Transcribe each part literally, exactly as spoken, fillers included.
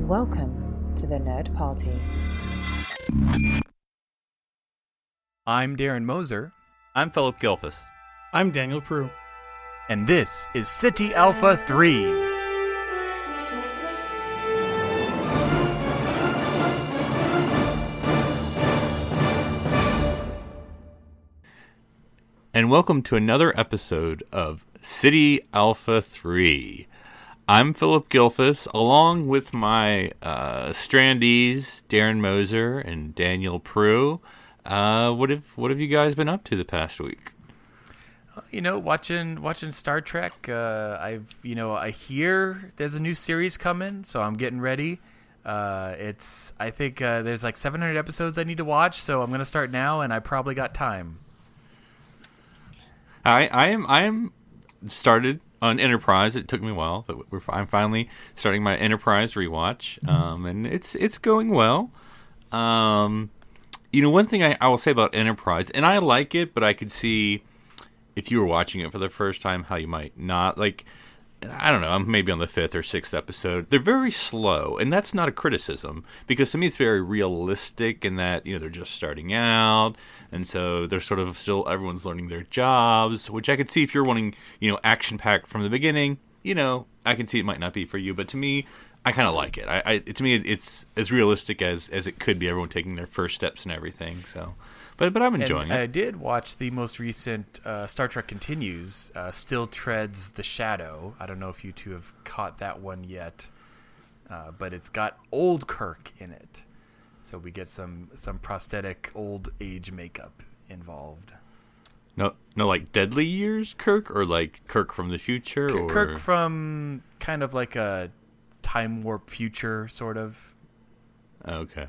Welcome to the Nerd Party. I'm Darren Moser. I'm Philip Gilfus. I'm Daniel Prue. And this is City Alpha three. And welcome to another episode of City Alpha three. I'm Philip Gilfus, along with my uh, strandies, Darren Moser and Daniel Prue. Uh, what have what have you guys been up to the past week? You know, watching watching Star Trek. Uh, I've you know I hear there's a new series coming, so I'm getting ready. Uh, it's I think uh, there's like seven hundred episodes I need to watch, so I'm gonna start now, and I probably got time. I I am I am started on Enterprise. It took me a while, but we're I'm finally starting my Enterprise rewatch, um, and it's it's going well. Um, you know, one thing I, I will say about Enterprise, and I like it, but I could see if you were watching it for the first time how you might not like. I don't know. I'm maybe on the fifth or sixth episode. They're very slow, and that's not a criticism because to me it's very realistic in that you know they're just starting out, and so they're sort of still everyone's learning their jobs. Which I could see if you're wanting you know action packed from the beginning. You know, I can see it might not be for you, but to me, I kind of like it. I, I to me it's as realistic as as it could be. Everyone taking their first steps and everything. So. But but I'm enjoying and it. I did watch the most recent uh, Star Trek Continues, uh, Still Treads the Shadow. I don't know if you two have caught that one yet, uh, but it's got old Kirk in it. So we get some, some prosthetic old age makeup involved. No, no, like Deadly Years Kirk or like Kirk from the future? K- or... Kirk from kind of like a time warp future, sort of. Okay.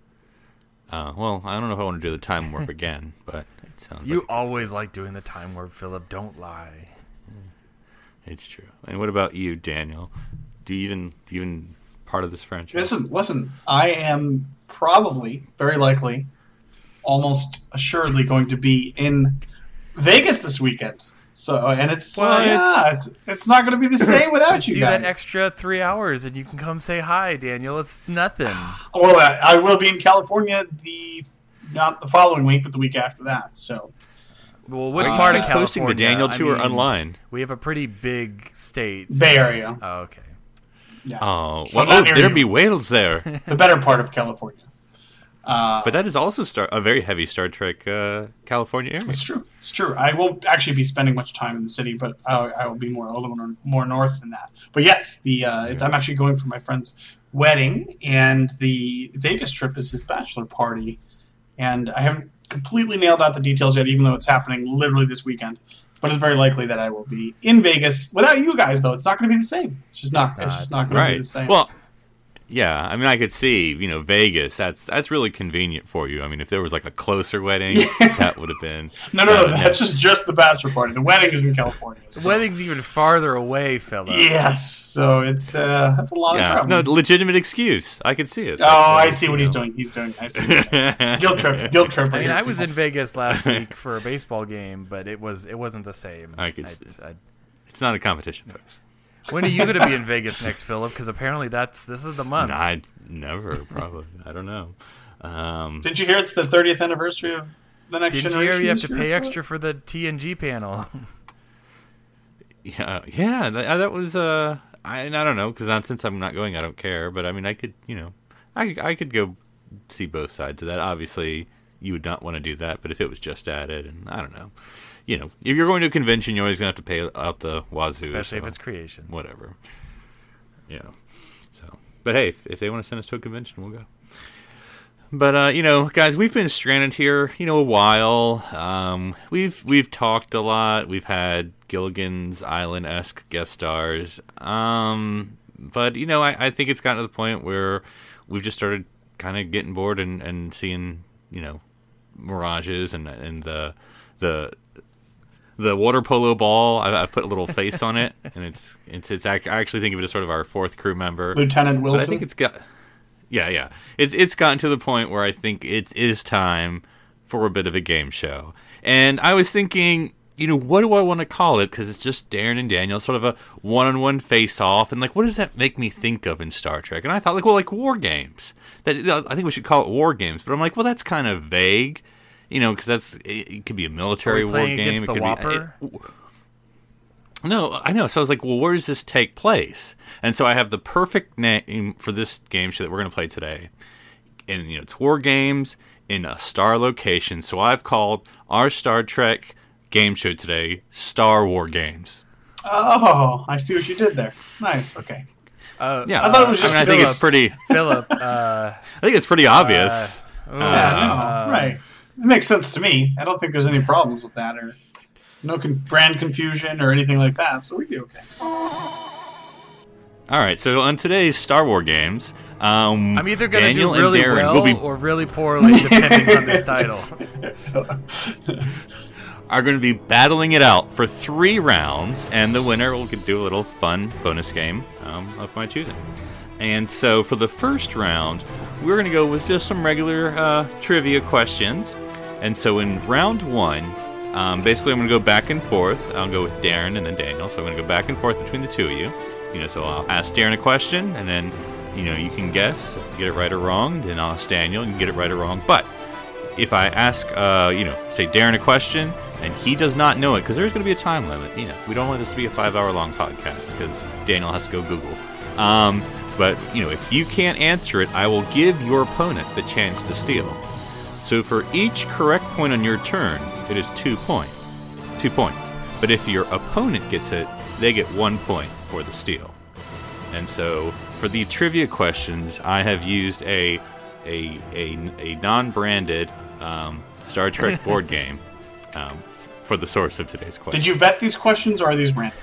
Uh, well, I don't know if I want to do the time warp again, but it sounds You like... always like doing the time warp, Philip. Don't lie. It's true. And what about you, Daniel? Do you even, do you even part of this franchise? Listen, listen. I am probably, very likely, almost assuredly going to be in Vegas this weekend. So, and it's What? yeah, it's it's not going to be the same without Let's you do guys. that extra three hours, and you can come say hi, Daniel. It's nothing. Well, I, I will be in California the not the following week, but the week after that. So, Well, which Are you part of even California? posting the Daniel I tour mean, online? We have a pretty big state. Bay Area. Oh, okay. Yeah. Oh, So well, not oh near there you. be whales there. The better part of California. Uh, But that is also star- a very heavy Star Trek uh, California area. It's true. It's true. I won't actually be spending much time in the city, but I, I will be more a little more, more north than that. But yes, the uh, it's, I'm actually going for my friend's wedding, and the Vegas trip is his bachelor party. And I haven't completely nailed out the details yet, even though it's happening literally this weekend. But it's very likely that I will be in Vegas without you guys, though. It's not going to be the same. It's just not. It's It's, not. just not going to be Right. the same. Well, yeah. I mean, I could see, you know, Vegas. That's that's really convenient for you. I mean, if there was like a closer wedding, that would have been. no, no, that no. would've That's just just the bachelor party. The wedding is in California. The so- wedding's even farther away, Philip. Yes. So it's uh, that's a lot of Yeah, travel. no, legitimate excuse. I could see it. Oh, I see what he's doing. He's doing. I see. What he's doing. Guilt trip. Guilt trip. I right mean, here, I was people. in Vegas last week for a baseball game, but it was it wasn't the same. I could I- see. I- It's not a competition, folks. when are you going to be in Vegas next, Philip? Because apparently that's this is the month. No, I never probably. I don't know. Um, Didn't you hear it's the thirtieth anniversary of the next Did you generation? hear you have to this pay year? extra for the T N G panel? yeah, yeah. That, that was. Uh, I, and I don't know because not since I'm not going, I don't care. But I mean, I could, you know, I I could go see both sides of that. Obviously, you would not want to do that. But if it was just added, and I don't know, you know, if you're going to a convention, you're always going to have to pay out the wazoo. Especially if so it's creation. whatever. Yeah. So, but hey, if, if they want to send us to a convention, we'll go. But uh, you know, guys, we've been stranded here, you know, a while. Um, we've we've talked a lot. We've had Gilligan's Island-esque guest stars. Um, but you know, I, I think it's gotten to the point where we've just started kind of getting bored and, and seeing, you know, mirages and and the the the water polo ball. I, I put a little face on it, and it's it's it's. I actually think of it as sort of our fourth crew member, Lieutenant Wilson. But I think it's got. Yeah, yeah. It's it's gotten to the point where I think it is time for a bit of a game show. And I was thinking, you know, what do I want to call it? Because it's just Darren and Daniel, sort of a one-on-one face-off, and like, what does that make me think of in Star Trek? And I thought, like, well, like war games. That you know, I think we should call it war games. But I'm like, well, that's kind of vague, you know, because that's it, it could be a military war game. Against it the could Whopper? be. It, no, I know. So I was like, well, where does this take place? And so I have the perfect name for this game show that we're going to play today. And you know, it's war games in a star location. So I've called our Star Trek game show today Star War Games. Oh, I see what you did there. Nice. Okay. Uh, Yeah, I thought it was just I, mean, I think it's pretty. Philip. Uh, I think it's pretty obvious. uh, Yeah, no, uh, right. It makes sense to me. I don't think there's any problems with that, or no con- brand confusion or anything like that. So we'd be okay. All right. So on today's Star War Games, um, I'm either going to Daniel do really and Darren well will be or really poorly, depending on this title. are going to be battling it out for three rounds, and the winner will do a little fun bonus game um, of my choosing. And so for the first round, we're going to go with just some regular uh, trivia questions. And so in round one, um, basically I'm going to go back and forth. I'll go with Darren and then Daniel. So I'm going to go back and forth between the two of you. You know, so I'll ask Darren a question, and then you know you can guess, get it right or wrong. Then I'll ask Daniel, and get it right or wrong. But if I ask, uh, you know, say Darren a question, and he does not know it, because there's going to be a time limit. You know, we don't want this to be a five-hour-long podcast, because Daniel has to go Google. Um, but, you know, if you can't answer it, I will give your opponent the chance to steal. So for each correct point on your turn, it is two point, two points. But if your opponent gets it, they get one point for the steal. And so for the trivia questions, I have used a a a, a non-branded um, Star Trek board game um, f- for the source of today's question. Did you vet these questions, or are these random?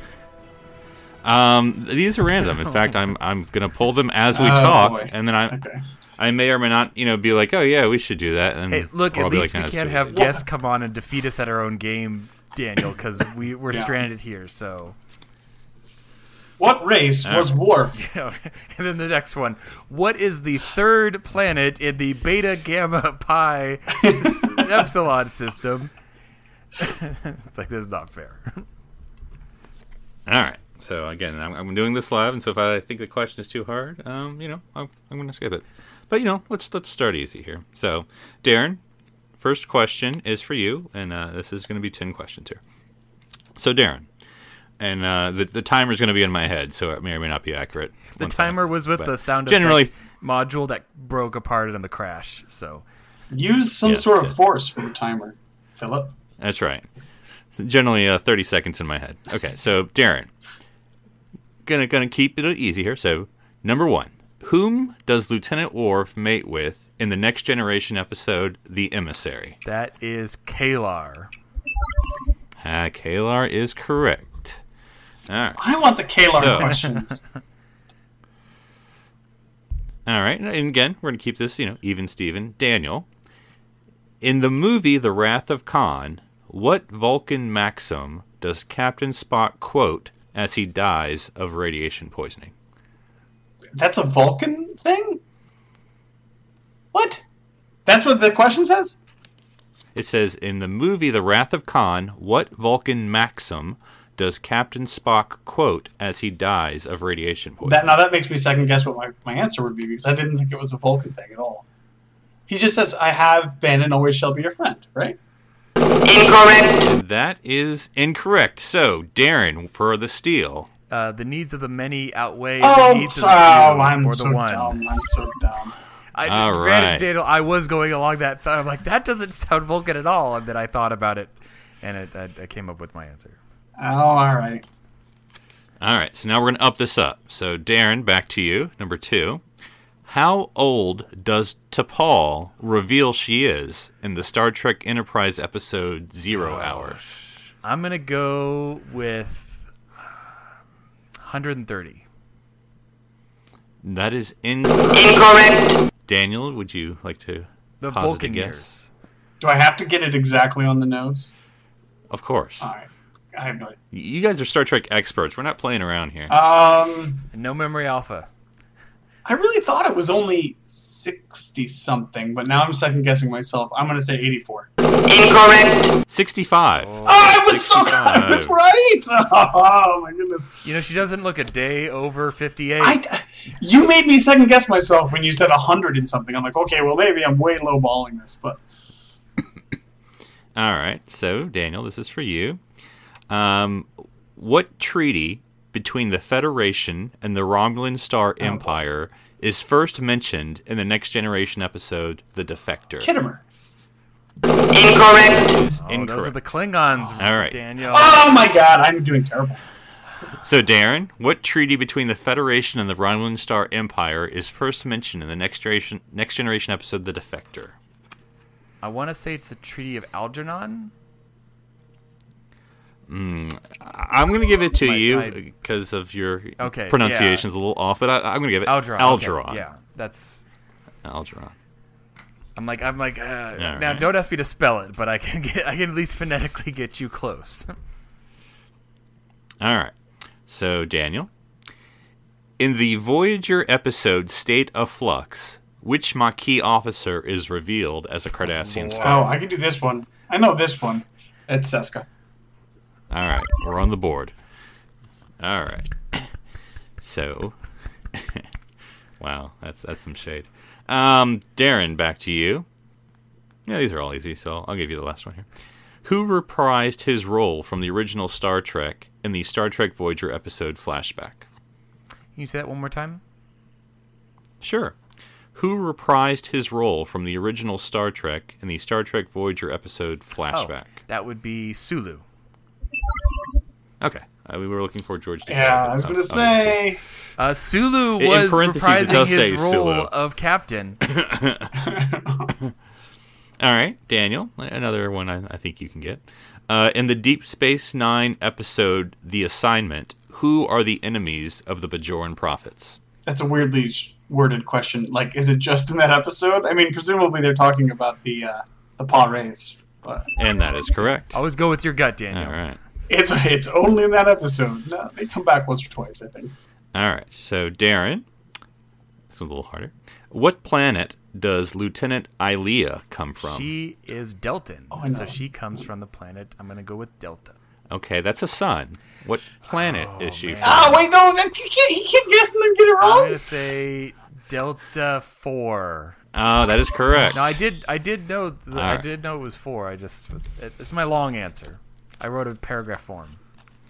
Um, these are random. In fact, I'm I'm gonna pull them as we Oh, talk, boy. and then I Okay. I may or may not, you know, be like, oh yeah, we should do that. And Hey, look, I'll at be least like, we "No, can't it's have too guests come on and defeat us at our own game, Daniel, because we, we're Yeah. stranded here, so... What race was Worf? and then the next one. What is the third planet in the Beta Gamma Pi Epsilon system? It's like, this is not fair. All right. So again, I'm, I'm doing this live, and so if I think the question is too hard, um, you know, I'm, I'm going to skip it. But you know, let's let's start easy here. So, Darren, first question is for you, and uh, this is going to be ten questions here. So, Darren, and uh, the the timer is going to be in my head, so it may or may not be accurate. The once timer I- was with but the sound generally, effect module that broke apart in the crash, so... Use some Yes, sort of yes. force for the timer, Philip. that's right. So generally, uh, thirty seconds in my head. Okay, so Darren, gonna gonna keep it easy here. So, number one, whom does Lieutenant Worf mate with in the Next Generation episode, The Emissary? That is Kalar. Ah, Kalar is correct. All right. I want the Kalar So- questions. All right. And again, we're going to keep this, you know, even Steven. Daniel, in the movie The Wrath of Khan, what Vulcan maxim does Captain Spock quote as he dies of radiation poisoning? That's a Vulcan thing? What? That's what the question says? It says, in the movie The Wrath of Khan, what Vulcan maxim does Captain Spock quote as he dies of radiation poisoning? That Now that makes me second guess what my, my answer would be, because I didn't think it was a Vulcan thing at all. He just says, I have been and always shall be your friend, right? And that is incorrect. So, Darren, for the steal. Uh, the needs of the many outweigh Oh, the needs of so, the few, I'm or the so one. dumb. I'm so dumb. I, All granted, right. Daniel, I was going along that thought. I'm like, that doesn't sound Vulcan at all. And then I thought about it, and it, I, I came up with my answer. Oh, all right. All right, so now we're going to up this up. So, Darren, back to you. Number two. How old does T'Pol reveal she is in the Star Trek Enterprise episode Zero Hour? I'm going to go with one hundred thirty. That is in- incorrect. Daniel, would you like to The posit Vulcan a guess? years. Do I have to get it exactly on the nose? Of course. All right. I have no idea. You guys are Star Trek experts. We're not playing around here. Um, No memory alpha. I really thought it was only sixty something, but now I'm second guessing myself. I'm going to say eighty-four. Incorrect. sixty-five. Oh, I was so I was sixty-five. right. Oh my goodness. You know, she doesn't look a day over fifty-eight. I, you made me second guess myself when you said a hundred and something. I'm like, okay, well maybe I'm way low balling this, but All right. So, Daniel, this is for you. Um, what treaty between the Federation and the Romulan Star Empire is first mentioned in the Next Generation episode, The Defector? Kittimer. Incorrect. Is oh, incorrect. those are the Klingons, All right. Daniel. Oh my god, I'm doing terrible. So, Darren, what treaty between the Federation and the Romulan Star Empire is first mentioned in the Next Generation, Next Generation episode, The Defector? I want to say it's the Treaty of Algernon. I'm going to give it to My- you my- because of your Okay, pronunciation's a little off, but I, I'm going to give it Algeron. Algeron. Okay, yeah, that's. Algeron. I'm like I'm like. Uh, All now, right. don't ask me to spell it, but I can get. I can at least phonetically get you close. All right. So, Daniel, in the Voyager episode State of Flux, which Maquis officer is revealed as a Cardassian spy? Oh, I can do this one. I know this one. It's Seska. All right, we're on the board. All right. So, wow, that's that's some shade. Um, Darren, back to you. Yeah, these are all easy, so I'll give you the last one here. Who reprised his role from the original Star Trek in the Star Trek Voyager episode Flashback? Can you say that one more time? Sure. Who reprised his role from the original Star Trek in the Star Trek Voyager episode Flashback? Oh, that would be Sulu. Okay. Uh, we were looking for George. to Yeah, clarify. I was Oh, gonna okay. say. Uh, Sulu In was parentheses, it reprising does his say role Sulu. of captain. All right, Daniel, another one I, I think you can get. Uh, in the Deep Space Nine episode, The Assignment, who are the enemies of the Bajoran prophets? That's a weirdly sh- worded question. Like, is it just in that episode? I mean, presumably they're talking about the uh, the Pa Rays, but And that is correct. Always go with your gut, Daniel. All right. it's it's only in that episode. No, they come back once or twice, I think. All right. So, Darren, this is a little harder. What planet does Lieutenant Ilea come from? She is Deltan, Oh, I so know. she comes from the planet. I'm going to go with Delta. Okay, that's a sun. What planet is she man. from? Oh wait, no, that he can't he can't guess and then get it I'm wrong. going to say Delta four. Oh, that is correct. No, I did. I did know. th- I Alright. did know it was four. I just was. It, it's my long answer. I wrote a paragraph form.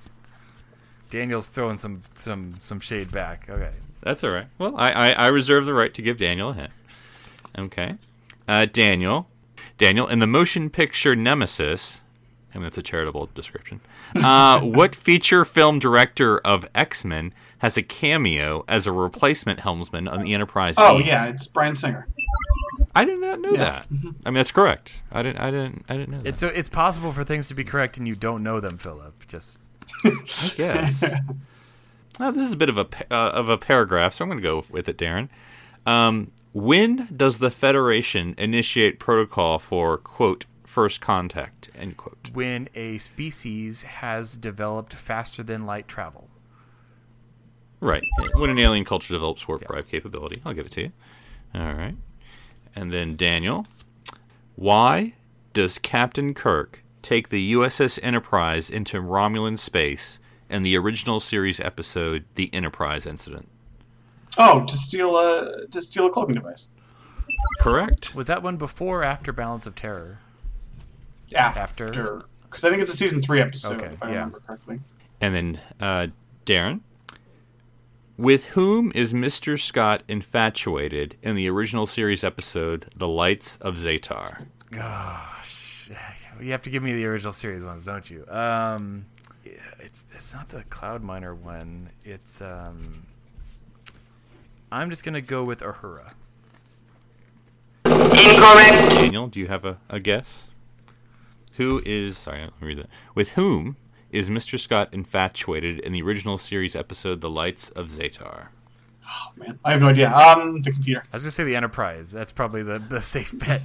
Daniel's throwing some some some shade back. Okay. That's all right. Well, I, I, I reserve the right to give Daniel a hint. Okay. Uh, Daniel. Daniel, in the motion picture Nemesis, I mean, that's a charitable description, uh, what feature film director of X-Men has a cameo as a replacement helmsman on the Enterprise Oh E? yeah, it's Brian Singer. I did not know Yeah. that. I mean, that's correct. I didn't. I didn't. I didn't know that. It's so it's possible for things to be correct and you don't know them, Philip. Just Yes. Now, this is a bit of a pa- uh, of a paragraph, so I'm going to go with it, Darren. Um, when does the Federation initiate protocol for quote first contact end quote? when a species has developed faster than light travel. Right. When an alien culture develops warp drive capability, I'll give it to you. All right. And then Daniel, why does Captain Kirk take the U S S Enterprise into Romulan space in the original series episode, The Enterprise Incident? Oh, to steal a to steal a cloaking device. Correct. Was that one before or after Balance of Terror? After, After? because I think it's a season three episode, Okay, if I yeah. remember correctly. And then uh, Darren, with whom is Mister Scott infatuated in the original series episode, The Lights of Zatar? Gosh, you have to give me the original series ones, don't you? Um, yeah, it's it's not the Cloud Miner one. It's um, I'm just gonna go with Uhura. Incorrect. Daniel, do you have a, a guess? Who is, sorry, let me read that. With whom is Mister Scott infatuated in the original series episode, The Lights of Zatar? Oh man, I have no idea. Um, the computer. I was gonna say the Enterprise. That's probably the, the safe bet.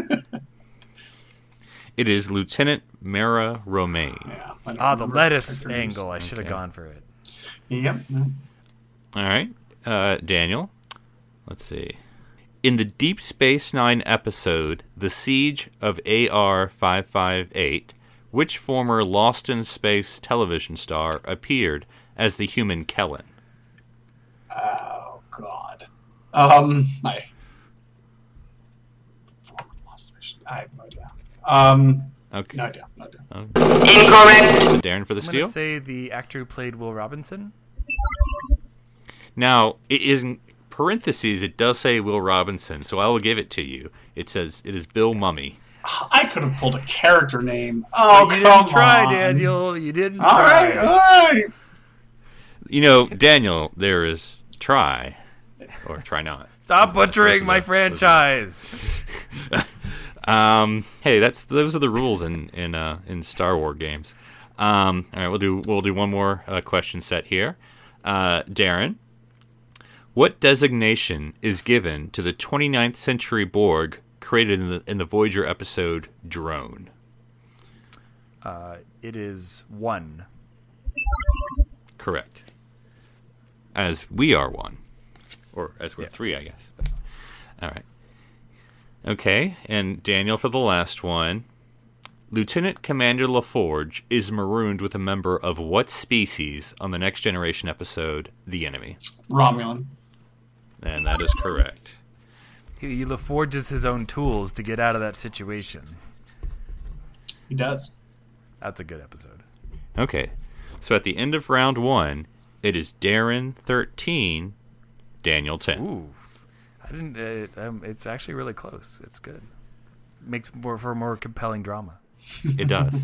It is Lieutenant Mara Romaine. Yeah. I don't Ah, the remember lettuce character names. angle. I should have Okay. gone for it. Yep. All right. Uh, Daniel, let's see. In the Deep Space Nine episode, The Siege of A R five five eight, which former Lost in Space television star appeared as the human Kellen? Oh, God. Um, I... I have no idea. Um, Okay. no idea. No idea. Okay. Incorrect. So Darren for the I'm steal. gonna say the actor who played Will Robinson. Now, it is in parentheses, it does say Will Robinson, so I will give it to you. It says it is Bill Mummy. I could have pulled a character name. Oh, But you come didn't try, on. Daniel. You didn't All try. right, all right. You know, Daniel, there is try, or try not. Stop butchering Listen my to- franchise. Um, hey, that's those are the rules in in uh, in Star Wars games. Um, all right, we'll do we'll do one more uh, question set here. Uh, Darren, what designation is given to the twenty-ninth century Borg created in the in the Voyager episode Drone? Uh, it is one. Correct. As we are one, or as we're Yeah. three, I guess. All right. Okay, and Daniel for the last one. Lieutenant Commander LaForge is marooned with a member of what species on the Next Generation episode, The Enemy? Romulan. And that is correct. He, he forges his own tools to get out of that situation. He does. That's a good episode. Okay, so at the end of round one, it is Darren thirteen, Daniel ten. Ooh, I didn't. Uh, um, it's actually really close. It's good. Makes more for more compelling drama. It does.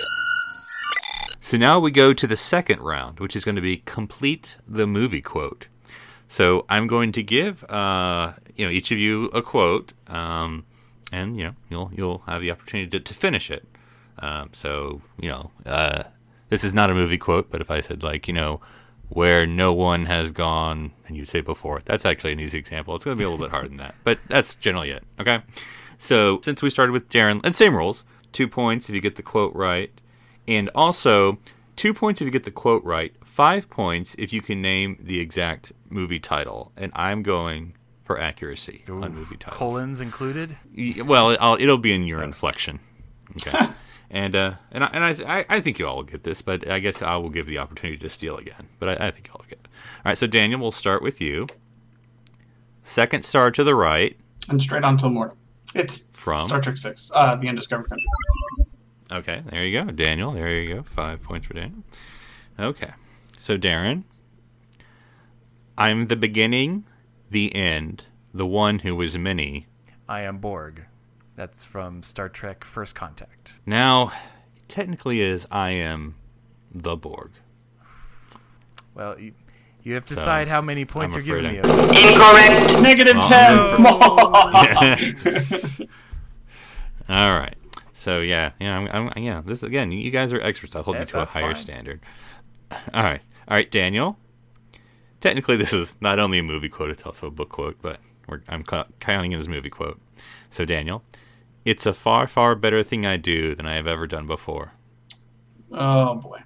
So now we go to the second round, which is going to be complete the movie quote. So I'm going to give uh, you know each of you a quote, um, and you know you'll you'll have the opportunity to, to finish it. Um, so you know uh, this is not a movie quote, but if I said like you know where no one has gone, and you say before, that's actually an easy example. It's going to be a little bit harder than that, but that's generally it. Okay. So since we started with Darren, and same rules. Two points if you get the quote right. And also, two points if you get the quote right. Five points if you can name the exact movie title. And I'm going for accuracy Ooh, on movie titles. Colons included. Y- Well, I'll, it'll be in your inflection. Okay. and uh, and, I, and I, I I think you all will get this, but I guess I will give the opportunity to steal again. But I, I think you all will get it. All right, so Daniel, we'll start with you. Second star to the right. And straight on till morning. It's From? Star Trek Six, uh, The Undiscovered Country. Okay, there you go. Daniel, there you go. Five points for Daniel. Okay. So, Darren, I'm the beginning, the end, the one who was many. I am Borg. That's from Star Trek First Contact. Now, technically is I am the Borg. Well, you, you have to So, decide how many points I'm you're giving me. afraid of it. Incorrect. Negative Oh, ten. All right. So, yeah. Yeah, I'm, I'm, yeah. This again, you guys are experts. I'll hold Yeah, you to a that's higher fine. standard. All right. All right, Daniel. Technically, this is not only a movie quote, it's also a book quote, but we're, I'm ca- counting it as a movie quote. So, Daniel, it's a far, far better thing I do than I have ever done before. Oh boy.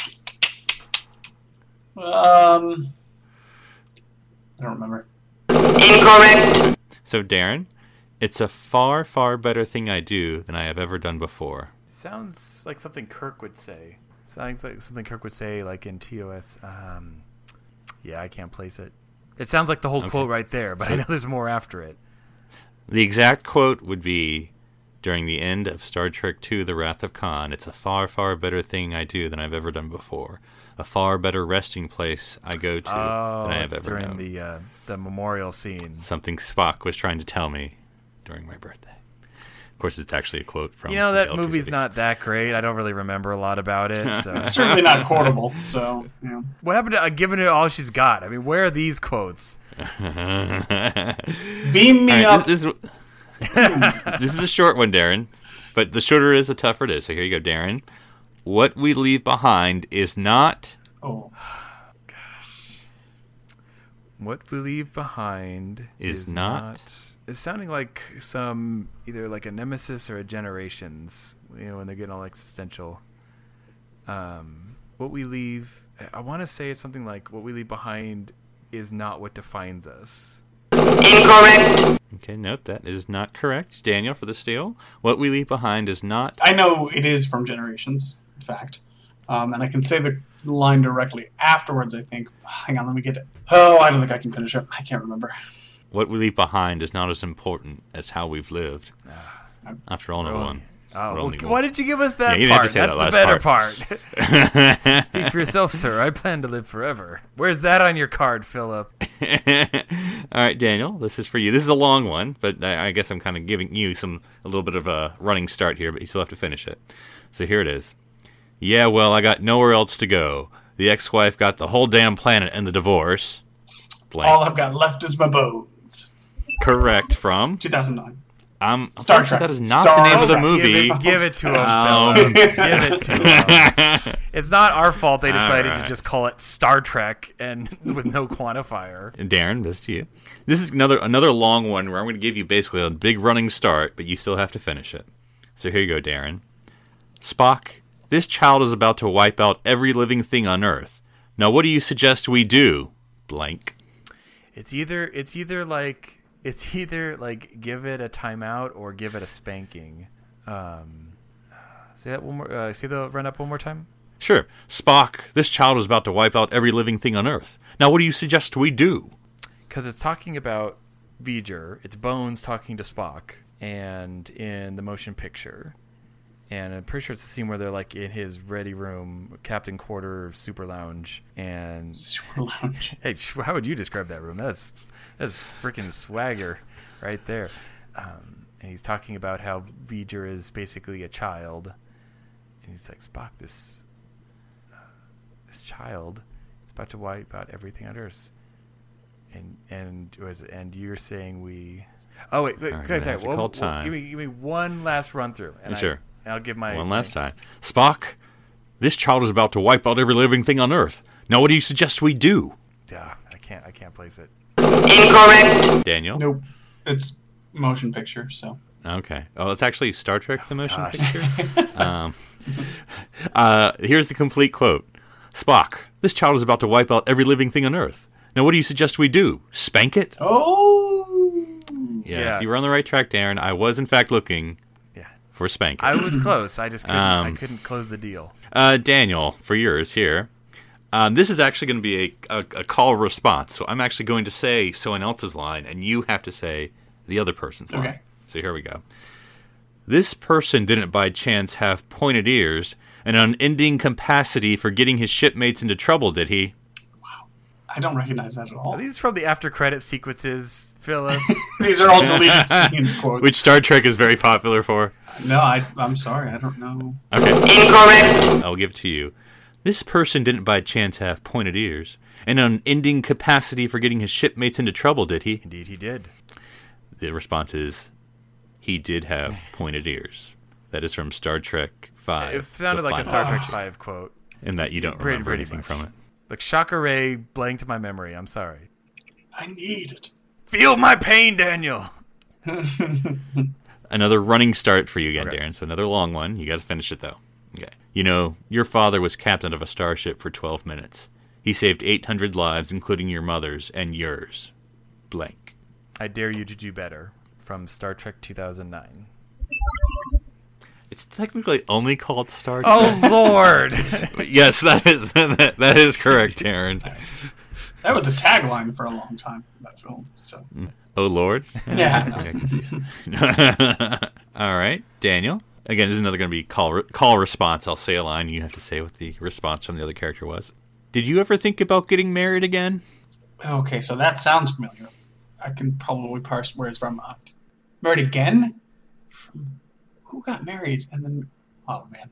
Um, I don't remember. Incorrect. So, Darren, it's a far, far better thing I do than I have ever done before. Sounds like something Kirk would say. Sounds like something Kirk would say, like in T O S. Um, yeah, I can't place it. It sounds like the whole Okay. quote right there, but So- I know there's more after it. The exact quote would be, during the end of Star Trek two, The Wrath of Khan, it's a far, far better thing I do than I've ever done before. A far better resting place I go to Oh, than I have it's ever during known. the uh, the memorial scene. Something Spock was trying to tell me during my birthday. Of course, it's actually a quote from... You know, the that Eldridge movie's Studies. not that great. I don't really remember a lot about it. So. It's certainly not quotable. So, yeah. What happened to uh, giving it all she's got? I mean, where are these quotes? Beam me All right, up. this, this, is, this is a short one, Darren. But the shorter it is, the tougher it is. So here you go, Darren. What we leave behind is not... Oh, What we leave behind Is is, not- not. It's sounding like some either like a Nemesis or a Generations. You know, when they're getting all existential. Um, what we leave. I want to say it's something like what we leave behind is not what defines us. Incorrect. Okay, note that is not correct. Daniel, for the steal. What We Leave Behind is not. I know it is from Generations, in fact. Um, and I can say the line directly afterwards, I think. Hang on, let me get it. Oh, I don't think I can finish it. I can't remember. What We Leave Behind is not as important as how we've lived. After all, number Oh, one. Oh, We're well, only why one. did you give us that Yeah, you didn't have part? to say That's that the last better part. part. Speak for yourself, sir. I plan to live forever. Where's that on your card, Philip? All right, Daniel, this is for you. This is a long one, but I, I guess I'm kind of giving you some a little bit of a running start here, but you still have to finish it. So here it is. Yeah, well, I got nowhere else to go. The ex-wife got the whole damn planet and the divorce. Blank. All I've got left is my bones. Correct from. two thousand nine. Um, Star unfortunately, Trek. That is not Star the name of the Trek. movie. Give it, give it to us, Um, Philip. Give it to us. It's not our fault they decided right. to just call it Star Trek and with no quantifier. And Darren, this to you. This is another another long one where I'm going to give you basically a big running start, but you still have to finish it. So here you go, Darren. Spock, this child is about to wipe out every living thing on Earth. Now, what do you suggest we do? Blank. It's either it's either like it's either like give it a timeout or give it a spanking. Um, say that one more. Uh, say the run up one more time. Sure. Spock, this child is about to wipe out every living thing on Earth. Now, what do you suggest we do? Because it's talking about V'ger. It's Bones talking to Spock, and in the motion picture. And I'm pretty sure it's the scene where they're like in his ready room, Captain Quarter, Super Lounge, and Super Lounge. hey, sh- how would you describe that room? That's that's freaking swagger, right there. Um, and he's talking about how V'ger is basically a child, and he's like, Spock, this uh, this child, is about to wipe out everything on Earth. And and was and you're saying we? Oh wait, wait All right, guys, I'm gonna have sorry, to well, call well, time. give me give me one last run through. And I- Sure. and I'll give my One last my- time. Spock, this child is about to wipe out every living thing on Earth. Now, what do you suggest we do? Yeah, I can't I can't place it. Incorrect. Daniel? Nope. It's motion picture, so. Okay. Oh, it's actually Star Trek: The Motion gosh. Picture. um, uh, here's the complete quote: Spock, this child is about to wipe out every living thing on Earth. Now, what do you suggest we do? Spank it? Oh! Yes, Yeah. you were on the right track, Darren. I was in fact looking Yeah, for spank it. I was close. I just couldn't I Um, couldn't close the deal. Uh, Daniel, for yours here. Um, this is actually going to be a, a, a call response. So I'm actually going to say someone else's line, and you have to say the other person's line. Okay. So here we go. This person didn't by chance have pointed ears and an unending capacity for getting his shipmates into trouble, did he? I don't recognize that at all. Are these from the after credit sequences, Philip? These are all deleted scenes quotes. Which Star Trek is very popular for. No, I, I'm sorry. I don't know. Okay. Incorrect. I'll give it to you. This person didn't by chance have pointed ears and an unending capacity for getting his shipmates into trouble, did he? Indeed, he did. The response is, he did have pointed ears. That is from Star Trek Five. It sounded The like a Final Star Trek Mission. Five quote. And that you don't Pretty- remember pretty anything much. from it. Like Shaka Ray blanked my memory. I'm sorry. I need it. Feel my pain, Daniel. Another running start for you again, Okay. Darren. So another long one. You got to finish it though. Okay. You know, your father was captain of a starship for twelve minutes. He saved eight hundred lives, including your mother's and yours. Blank. I dare you to do better. From Star Trek two thousand nine. It's technically only called Star Trek. Oh Lord! Yes, that is that, that is correct, Darren. That was the tagline for a long time in that film. So Oh Lord. yeah, I can see it. All right, Daniel. Again, this is another going to be call re- call response. I'll say a line. You have to say what the response from the other character was. Did you ever think about getting married again? okay. So that sounds familiar. I can probably parse where it's from. Uh, married again? Who got married and then? Oh man.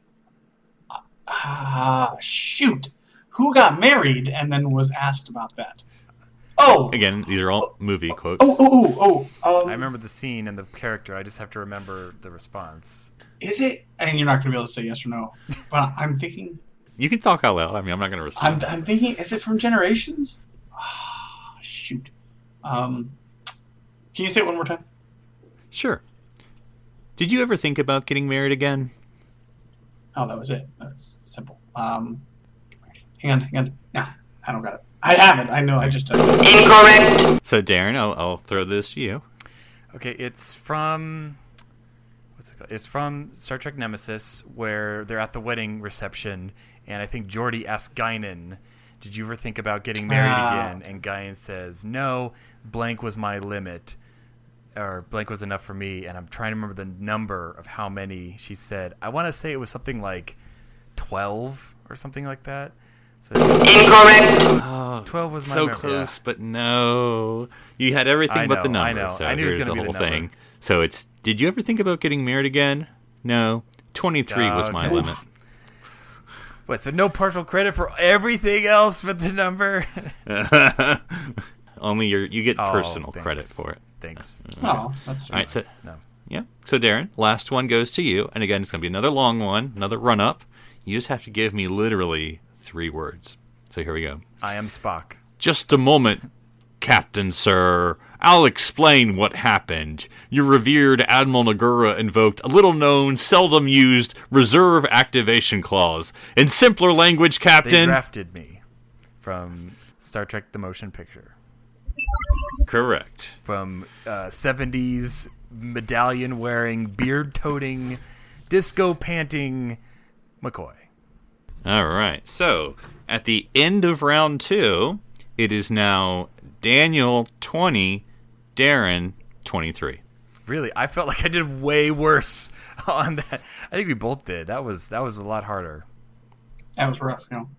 Ah, shoot. Who got married and then was asked about that? Oh. Again, these are all movie quotes. Oh, oh, oh, oh. Um, I remember the scene and the character. I just have to remember the response. Is it? And you're not going to be able to say yes or no. But I'm thinking. You can talk out loud. I mean, I'm not going to respond. I'm, I'm thinking. Is it from Generations? Ah, shoot. Um. Can you say it one more time? Sure. Did you ever think about getting married again? Oh, that was it. That's simple. Um. Hang on, hang on. Nah, I don't got it. I haven't. I know. I just did. Incorrect. So, Darren, I'll, I'll throw this to you. Okay, it's from what's it called? It's from Star Trek Nemesis, where they're at the wedding reception, and I think Geordi asks Guinan, "Did you ever think about getting married Ah. again?" And Guinan says, "No, blank was my limit, or blank was enough for me." And I'm trying to remember the number of how many she said. I want to say it was something like twelve or something like that. So she's- Incorrect. Oh, twelve was my so number, close, yeah. but no. You had everything I but the know, I number. know. So I knew it was here's gonna the be the whole number. thing. So it's, did you ever think about getting married again? No. twenty-three was my Okay. limit. Wait, so no partial credit for everything else but the number? Only your, you get Oh, personal thanks. credit for it. Thanks. Oh, that's All right, so No. yeah. So Darren, last one goes to you, and again, it's going to be another long one, another run up. You just have to give me literally three words. So here we go. I am Spock. Just a moment, Captain Sir. I'll explain what happened. Your revered Admiral Nagura invoked a little-known, seldom-used reserve activation clause. In simpler language, They Captain. drafted me from Star Trek The Motion Picture. Correct. From uh, seventies medallion-wearing, beard-toting, disco-panting McCoy. All right. So, at the end of round two, it is now Daniel twenty, Darren twenty-three. Really, I felt like I did way worse on that. I think we both did. That was that was a lot harder. that was rough. You know.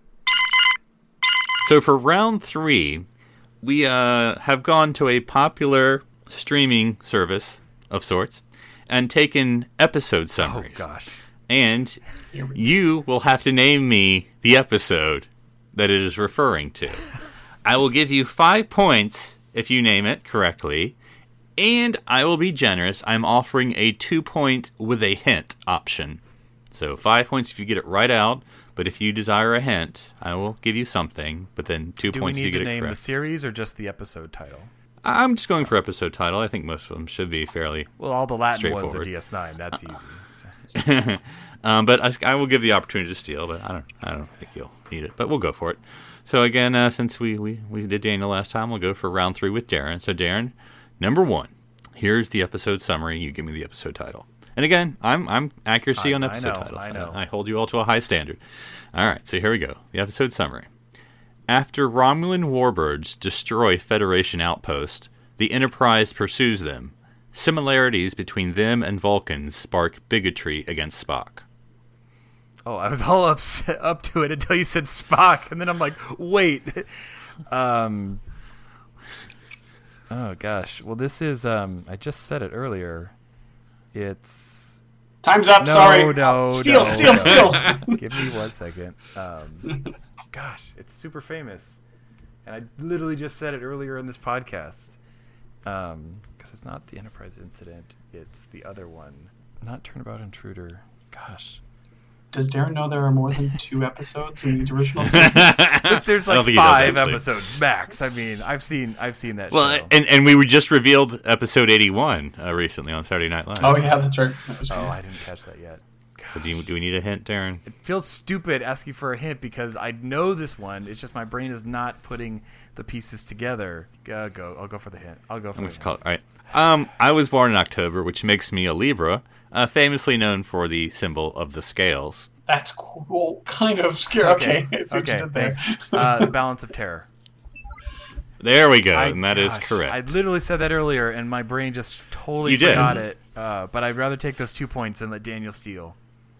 So for round three, we uh, have gone to a popular streaming service of sorts and taken episode Oh summaries. gosh. And you will have to name me the episode that it is referring to. I will give you five points if you name it correctly, and I will be generous. I'm offering a two-point with a hint option. So five points if you get it right out, but if you desire a hint, I will give you something, but then two Do we points if you need get to it name the correct. series or just the episode title? I'm just going for episode title. I think most of them should be fairly... Well, all the Latin ones are Straightforward. D S nine. That's easy. So. um, but I, I will give the opportunity to steal, but I don't I don't think you'll need it. But we'll go for it. So again, uh, since we, we, we did Daniel last time, we'll go for round three with Darren. So Darren, number one, here's the episode summary. You give me the episode title. And again, I'm I'm accuracy I- on I episode know, titles. I know. I hold you all to a high standard. All right, so here we go. The episode summary. After Romulan warbirds destroy Federation outpost, the Enterprise pursues them. Similarities between them and Vulcans spark bigotry against Spock. Oh, I was all upset up to it until you said Spock, and then I'm like, wait. um. Oh gosh. Well, this is. Um. I just said it earlier. It's. Time's up. No, sorry. no, steal, no, steal, no. steal. Give me one second. Um. Gosh, it's super famous, and I literally just said it earlier in this podcast. Um. Because it's not the Enterprise incident. It's the other one. Not Turnabout Intruder. Gosh. Does Darren know there are more than two episodes in the original series? But there's I don't like think he does, five actually. episodes max. I mean, I've seen I've seen that Well, show. and, and we were just revealed episode eighty-one uh, recently on Saturday Night Live. Oh yeah, that's right. That was Oh, good. I didn't catch that yet. So do, you, do we need a hint, Darren? It feels stupid asking for a hint because I know this one. It's just my brain is not putting the pieces together. Uh, go. I'll go for the hint. I'll go for I'm the going to hint. call it. All right. Um, I was born in October, which makes me a Libra, uh, famously known for the symbol of the scales. That's cool. Kind of scary. Okay, I see what you Okay. did there. Thanks. Uh, Balance of Terror. There we go, I- and that is gosh, correct. I literally said that earlier, and my brain just totally You did. forgot it. Uh, but I'd rather take those two points and let Daniel steal.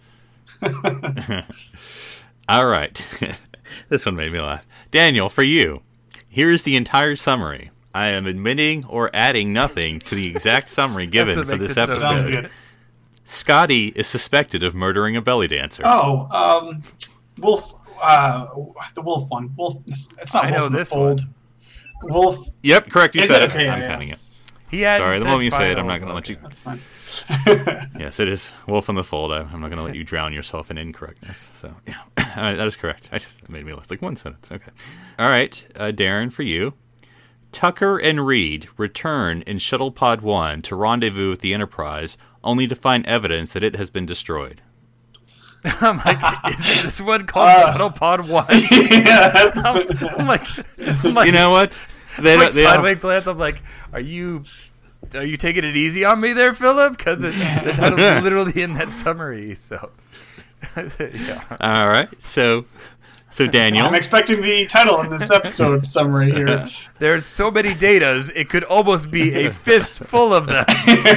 All right. This one made me laugh. Daniel, for you, here's the entire summary. I am admitting or adding nothing to the exact summary given what for makes this it so episode. Sounds good. Scotty is suspected of murdering a belly dancer. Oh, um, Wolf. Uh, the Wolf one. Wolf. It's not I Wolf know in the this Fold. Wolf. Yep, correct. You Is said it? it. Okay, yeah, I'm yeah. counting it. He had Sorry, the moment you say it, I'm not going going to let you. That's fine. Yes, it is Wolf in the Fold. I, I'm not going to let you drown yourself in incorrectness. So, yeah, All right, that is correct. I just it made me list like one sentence. Okay. All right, uh, Darren, for you. Tucker and Reed return in Shuttle Pod one to rendezvous with the Enterprise, only to find evidence that it has been destroyed. I'm like, is this one called Uh, Shuttle Pod One? yeah, that's, I'm, I'm like, I'm like, You know what? They quick don't, they don't, sideways glance. I'm like, are you, are you taking it easy on me there, Philip? Because the title's literally in that summary. So, yeah. all right. So, so Daniel. I'm expecting the title in this episode summary here. There's so many datas, it could almost be a fist full of them.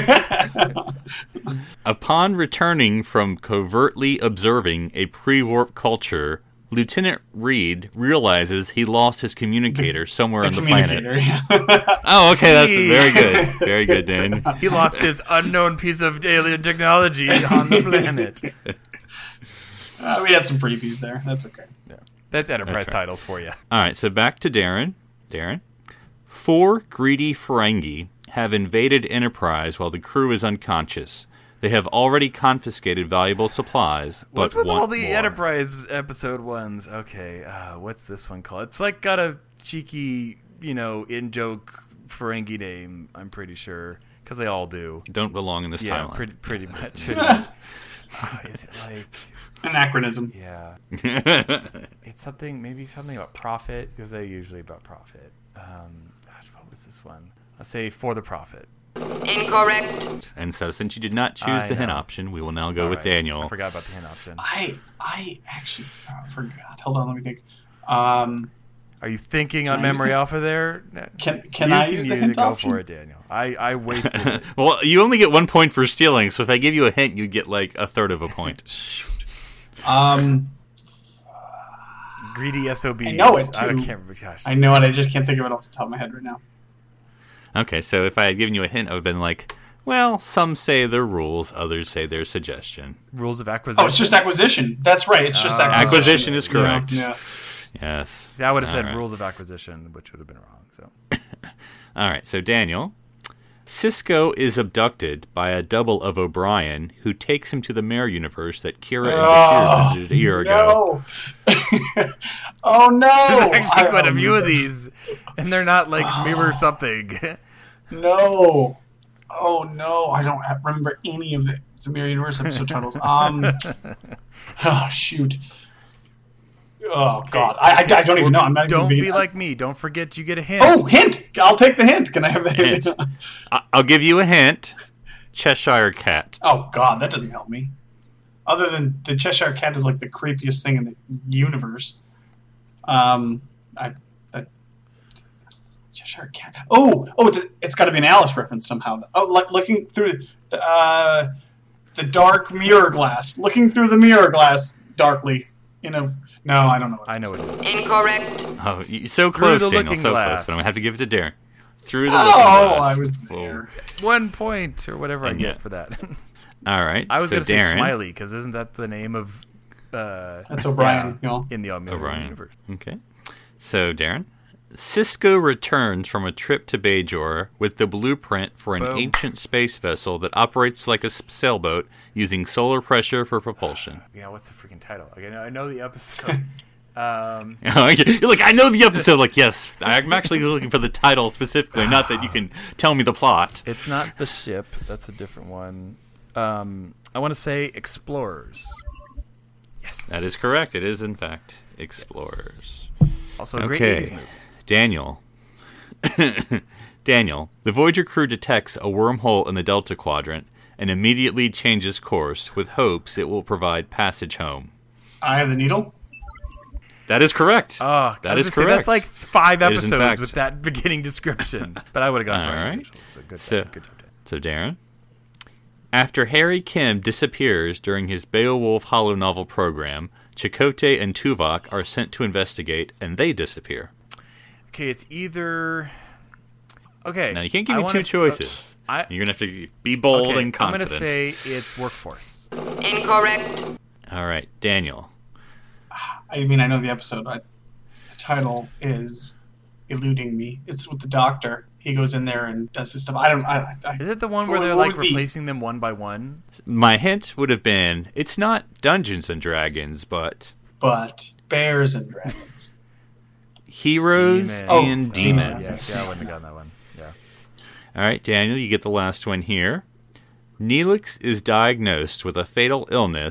Upon returning from covertly observing a pre-warp culture, Lieutenant Reed realizes he lost his communicator somewhere The on the planet. communicator. Yeah. Oh, okay, that's Gee. very good. Very good, Dan. He lost his unknown piece of alien technology on the planet. Uh, we had some freebies there. That's okay. Yeah. That's Enterprise That's right. titles for you. All right, so back to Darren. Darren. Four greedy Ferengi have invaded Enterprise while the crew is unconscious. They have already confiscated valuable supplies, but What's with want all the more. Enterprise episode ones? Okay, uh, what's this one called? It's like got a cheeky, you know, in-joke Ferengi name, I'm pretty sure. Because they all do. Don't belong in this Yeah, timeline. pretty, pretty much. Pretty much. Uh, is it like... Anachronism. Yeah. It's something, maybe something about profit, because they're usually about profit. Um, gosh, what was this one? I'll say For the Profit. Incorrect. And so, since you did not choose I the hint know. option, we will now go All with right. Daniel. I forgot about the hint option. I I actually uh, forgot. Hold on, let me think. Um, Are you thinking Can on I use Memory the- Alpha there? Can can you I can use the use hint it. Go option? for it, Daniel. I, I wasted it. Well, you only get one point for stealing, so if I give you a hint, you get like a third of a point. Um, Greedy S O Bs. I know it, I don't too. can't remember. Gosh. I know it. I just can't think of it off the top of my head right now. Okay, so if I had given you a hint, I would have been like, well, some say they're rules, others say they're suggestion. Rules of acquisition. Oh, it's just acquisition. That's right. It's just Uh, acquisition. Acquisition is correct. Yeah. Yes. See, I would have said All right. rules of acquisition, which would have been wrong. So All right, so Daniel. Cisco is abducted by a double of O'Brien, who takes him to the Mare universe that Kira and Oh, Bashir visited a year ago. No. oh no! there's actually I- quite a oh, few of these, and they're not like mirror something. No. Oh no! I don't have, remember any of the, the Mirror Universe episode titles. Um. Oh shoot. Oh god! I, I, I don't even know. I'm not Don't even be beginning- like me. Don't forget you get a hint. Oh, hint! I'll take the hint. Can I have the hint? Hint. I- I'll give you a hint. Cheshire Cat. Oh god, that doesn't help me. Other than the Cheshire Cat is like the creepiest thing in the universe. Um, I that Cheshire Cat. Oh, oh, it's, it's got to be an Alice reference somehow. Oh, like looking through the uh, the dark mirror glass, looking through the mirror glass darkly. You know, no, I don't know. What I it know is. what it is. Incorrect. Oh, you're so close, the Daniel. looking So glass. close, but I'm going to have to give it to Darren. Through the Oh, looking glass. I was there. One point or whatever I And get yet- for that. All right. I was so going to say Darren, Smiley because isn't that the name of uh, That's O'Brien, yeah, y'all. in the Mirror O'Brien. universe? Okay. So, Darren. Cisco returns from a trip to Bajor with the blueprint for an Boom. ancient space vessel that operates like a s- sailboat using solar pressure for propulsion. Yeah, what's the freaking title? Like, I know, I know the episode. um, You're like, I know the episode. Like, yes, I'm actually looking for the title specifically, not that you can tell me the plot. it's not the ship. That's a different one. Um, I want to say Explorers. Yes, That is correct. It is, in fact, Explorers. Also a great Okay. eighties movie. Daniel. Daniel, the Voyager crew detects a wormhole in the Delta Quadrant and immediately changes course with hopes it will provide passage home. I have the needle. That is correct. Oh, I that was is gonna say, correct. That's like five It is, in episodes fact- with that beginning description. But I would have gone for All it. right. Actually. So good So- job. Good job, Dan. So, Darren. After Harry Kim disappears during his Beowulf holonovel program, Chakotay and Tuvok are sent to investigate, and they disappear. Okay, it's either. Okay. Now, you can't give I me wanna two s- choices. I, You're going to have to be bold okay, and confident. I'm going to say it's Workforce. Incorrect. All right, Daniel. I mean, I know the episode. I, the title is eluding me. It's with the doctor. He goes in there and does his stuff. I don't. I, I, Is it the one where What- they're what like would the- replacing them one by one? My hint would have been, it's not Dungeons and Dragons, but but bears and dragons. heroes Demons. Oh, and Demons. demons. Yes, yeah, I wouldn't have gotten that one. Yeah. All right, Daniel, you get the last one here. Neelix is diagnosed with a fatal illness,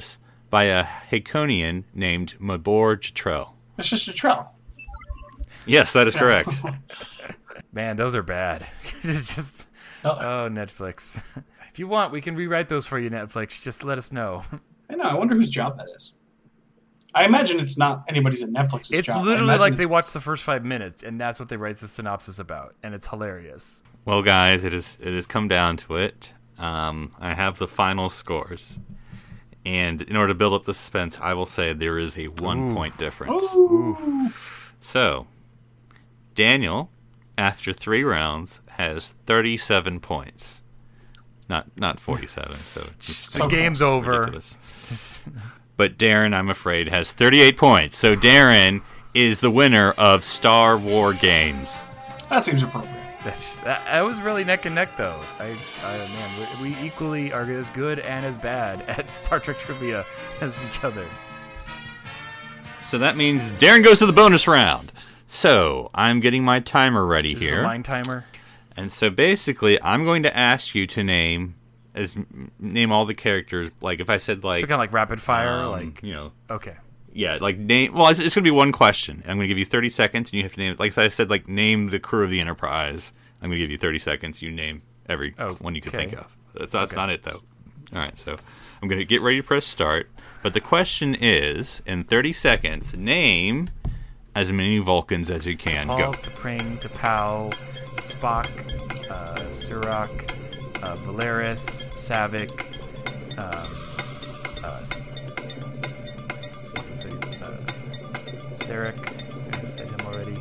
by a Hakonian named Mabor Jatrell. It's just a trail. Yes, that is correct. Man, those are bad. It's just No. oh, Netflix. If you want, we can rewrite those for you, Netflix. Just let us know. I know. I wonder whose job that is. I imagine it's not anybody's at Netflix's It's job. I literally imagine like it's- they watch the first five minutes, and that's what they write the synopsis about, and it's hilarious. Well, guys, it is it has come down to it. Um, I have the final scores, and in order to build up the suspense, I will say there is a one point difference. Ooh. So, Daniel, after three rounds, has thirty-seven points. Not not forty-seven. So just The game's close. over. ridiculous. Just, But Darren, I'm afraid, has thirty-eight points. So Darren is the winner of Star War Games. That seems appropriate. that's, that, that was really neck and neck, though. I, I man, we, we equally are as good and as bad at Star Trek trivia as each other. So that means Darren goes to the bonus round. So I'm getting my timer ready This is here. a mind timer. And so basically, I'm going to ask you to name as name all the characters. Like if I said like So kind of like rapid fire, um, like you know, okay. yeah, like name. Well, it's, it's going to be one question. I'm going to give you thirty seconds, and you have to name. Like I said, like name the crew of the Enterprise. I'm going to give you thirty seconds. You name every Oh, one you can okay. think of. That's, that's Okay. not it though. All right, so I'm going to get ready to press start. But the question is, in thirty seconds, name as many Vulcans as you can. Paul Go. to Pring to Pow, Spock, uh, Surak, uh, Valeris, Savick, um, uh, s- what's this say? Uh, Sarek. I said him already.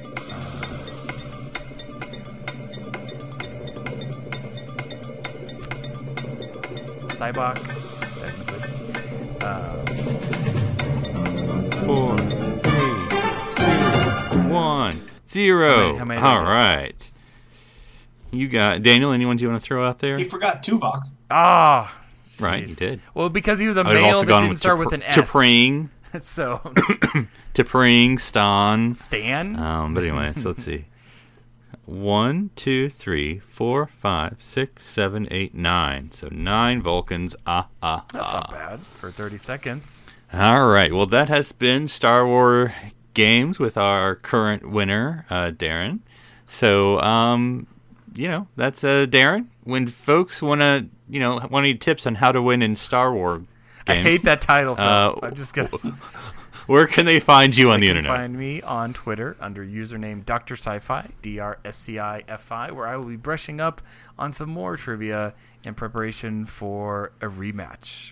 Uh, Cybok, technically. Um, Four, three, two, one, zero. How many- how many did I All get? right. You got Daniel. Anyone you want to throw out there? He forgot Tuvok. Ah, Right, jeez. you did. Well, because he was a I would have male also that gone didn't with start T'Pr- with an S. T'Pring, So, T'Pring, Stan. Stan? Um, but anyway, so let's see. One, two, three, four, five, six, seven, eight, nine. So nine Vulcans. Ah, ah, That's ah. not bad for thirty seconds. All right. Well, that has been Star Wars Games with our current winner, uh, Darren. So, um, you know, that's uh, Darren. When folks want to, you know, want any tips on how to win in Star Wars games, I hate that title, Phil. Uh, I'm just going to where can they find you on the You can internet? find me on Twitter under username Doctor Sci-Fi, D R S C I F I, where I will be brushing up on some more trivia in preparation for a rematch.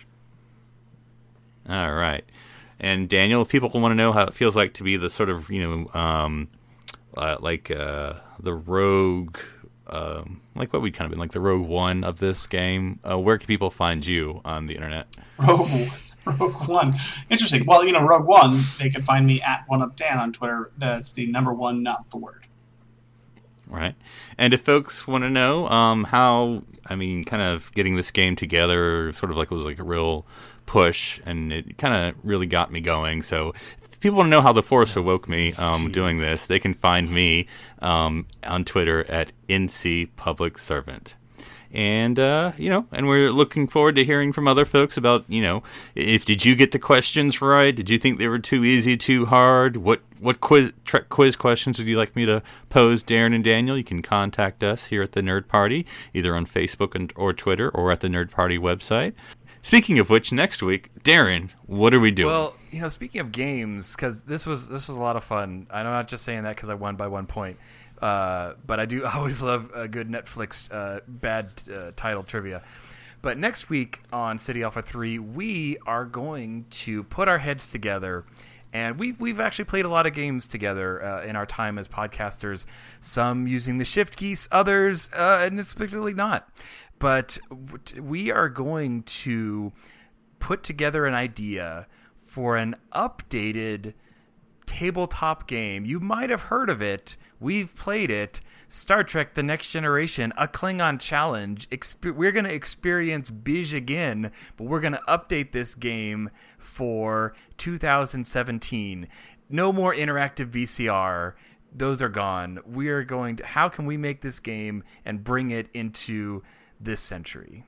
All right. And Daniel, if people want to know how it feels like to be the sort of, you know, um, uh, like uh, the rogue, um, like what we'd kind of been like the rogue one of this game, uh, where can people find you on the internet? Rogue, Rogue One. Interesting. Well, you know, Rogue One, they can find me at OneUpDan on Twitter. That's the number one, not the word. Right. And if folks want to know um, how, I mean, kind of getting this game together, sort of like it was like a real push, and it kind of really got me going. So if people want to know how the Force awoke me um, Jeez. doing this, they can find me um, on Twitter at N C Public Servant. And, uh, you know, and we're looking forward to hearing from other folks about, you know, if did you get the questions right? Did you think they were too easy, too hard? What what quiz tre- quiz questions would you like me to pose, Darren and Daniel? You can contact us here at the Nerd Party, either on Facebook and, or Twitter, or at the Nerd Party website. Speaking of which, next week, Darren, what are we doing? Well, you know, speaking of games, because this was this was a lot of fun. I'm not just saying that because I won by one point, uh, but I do I always love a good Netflix uh, bad uh, title trivia. But next week on City Alpha three, we are going to put our heads together. And we've, we've actually played a lot of games together uh, in our time as podcasters, some using the shift keys, others uh, inexplicably not. But we are going to put together an idea for an updated tabletop game. You might have heard of it. We've played it. Star Trek The Next Generation, a Klingon challenge. Exper- we're going to experience Bij again, but we're going to update this game for two thousand seventeen. No more interactive V C R. Those are gone. We are going to... How can we make this game and bring it into this century?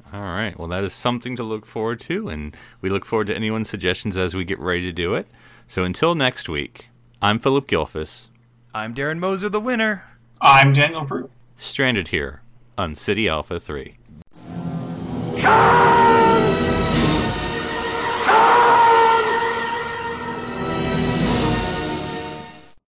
All right. Well, that is something to look forward to, and we look forward to anyone's suggestions as we get ready to do it. So until next week, I'm Philip Gilfus. I'm Darren Moser, the winner. I'm Daniel Brew. Stranded here on City Alpha three.